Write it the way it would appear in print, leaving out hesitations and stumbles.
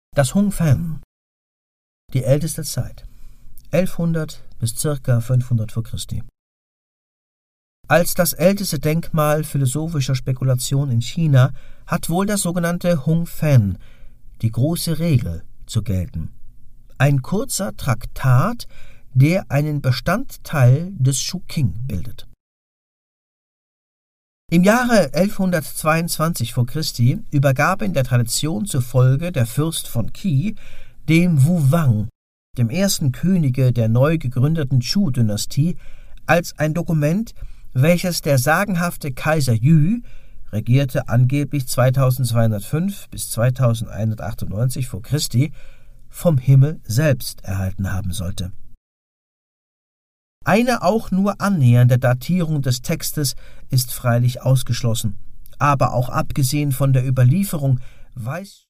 Das Hung Fan, die älteste Zeit, 1100 bis ca. 500 v. Chr. Als das älteste Denkmal philosophischer Spekulation in China hat wohl das sogenannte Hung Fan, die große Regel, zu gelten. Ein kurzer Traktat, der einen Bestandteil des Shuqing bildet. Im Jahre 1122 v. Chr. übergab in der Tradition zufolge der Fürst von Qi dem Wu Wang, dem ersten Könige der neu gegründeten Chu-Dynastie, als ein Dokument, welches der sagenhafte Kaiser Yu, regierte angeblich 2205 bis 2198 v. Chr., vom Himmel selbst erhalten haben sollte. Eine auch nur annähernde Datierung des Textes ist freilich ausgeschlossen, aber auch abgesehen von der Überlieferung weiß